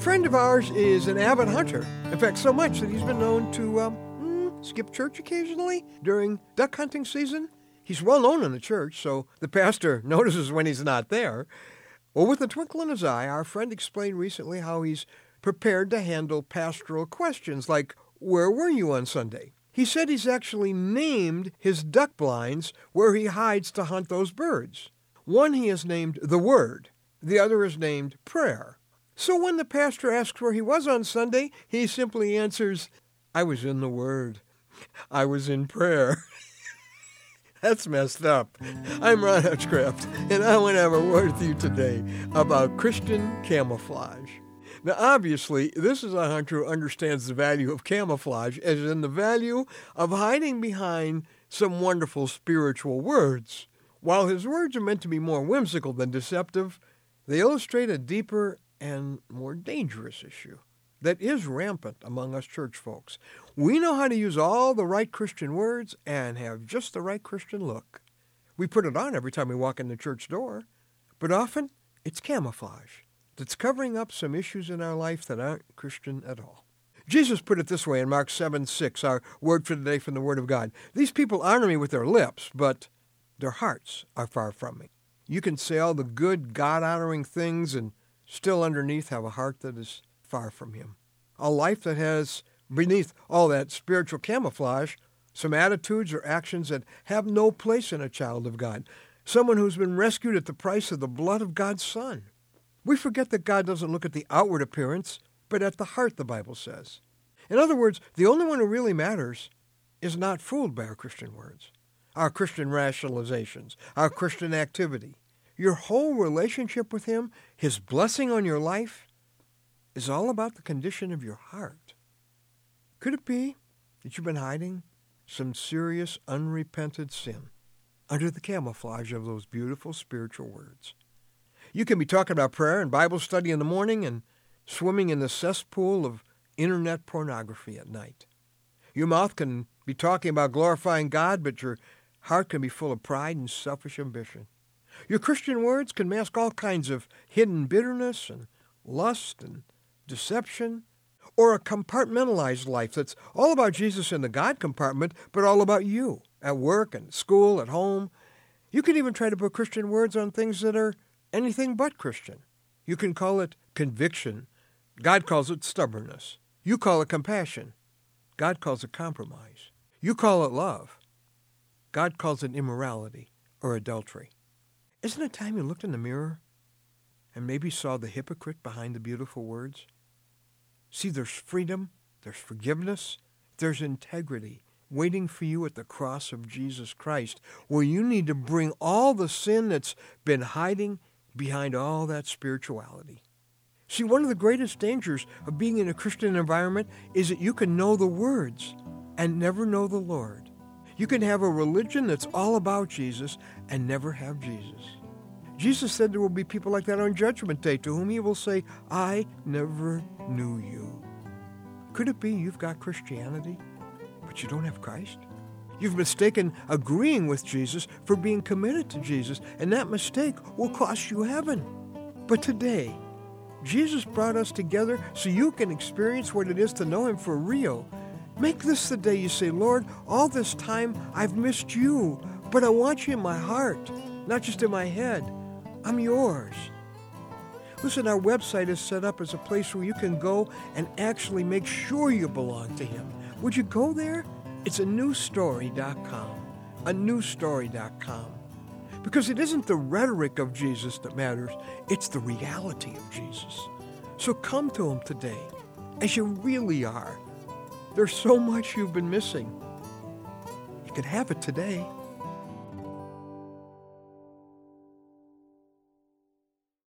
friend of ours is an avid hunter. In fact, so much that he's been known to skip church occasionally during duck hunting season. He's well known in the church, so the pastor notices when he's not there. Well, with a twinkle in his eye, our friend explained recently how he's prepared to handle pastoral questions like, where were you on Sunday? He said he's actually named his duck blinds where he hides to hunt those birds. One he has named the Word. The other is named Prayer. So when the pastor asks where he was on Sunday, he simply answers, I was in the Word. I was in prayer. That's messed up. I'm Ron Hutchcraft, and I want to have a word with you today about Christian camouflage. Now, obviously, this is a hunter who understands the value of camouflage, as in the value of hiding behind some wonderful spiritual words. While his words are meant to be more whimsical than deceptive, they illustrate a deeper and more dangerous issue that is rampant among us church folks. We know how to use all the right Christian words and have just the right Christian look. We put it on every time we walk in the church door, but often it's camouflage that's covering up some issues in our life that aren't Christian at all. Jesus put it this way in Mark 7:6, our word for today from the Word of God. These people honor me with their lips, but their hearts are far from me. You can say all the good, God-honoring things and still underneath have a heart that is far from Him. A life that has, beneath all that spiritual camouflage, some attitudes or actions that have no place in a child of God. Someone who's been rescued at the price of the blood of God's Son. We forget that God doesn't look at the outward appearance, but at the heart, the Bible says. In other words, the only one who really matters is not fooled by our Christian words, our Christian rationalizations, our Christian activity. Your whole relationship with Him, His blessing on your life, is all about the condition of your heart. Could it be that you've been hiding some serious unrepented sin under the camouflage of those beautiful spiritual words? You can be talking about prayer and Bible study in the morning and swimming in the cesspool of internet pornography at night. Your mouth can be talking about glorifying God, but your heart can be full of pride and selfish ambition. Your Christian words can mask all kinds of hidden bitterness and lust and deception, or a compartmentalized life that's all about Jesus in the God compartment, but all about you at work and school, at home. You can even try to put Christian words on things that are anything but Christian. You can call it conviction. God calls it stubbornness. You call it compassion. God calls it compromise. You call it love. God calls it immorality or adultery. Isn't it time you looked in the mirror and maybe saw the hypocrite behind the beautiful words? See, there's freedom, there's forgiveness, there's integrity waiting for you at the cross of Jesus Christ, where you need to bring all the sin that's been hiding behind all that spirituality. See, one of the greatest dangers of being in a Christian environment is that you can know the words and never know the Lord. You can have a religion that's all about Jesus and never have Jesus. Jesus said there will be people like that on Judgment Day to whom He will say, I never knew you. Could it be you've got Christianity, but you don't have Christ? You've mistaken agreeing with Jesus for being committed to Jesus, and that mistake will cost you heaven. But today, Jesus brought us together so you can experience what it is to know Him for real. Make this the day you say, Lord, all this time I've missed you, but I want you in my heart, not just in my head. I'm yours. Listen, our website is set up as a place where you can go and actually make sure you belong to Him. Would you go there? It's anewstory.com. Anewstory.com. Because it isn't the rhetoric of Jesus that matters, it's the reality of Jesus. So come to Him today as you really are. There's so much you've been missing. You can have it today.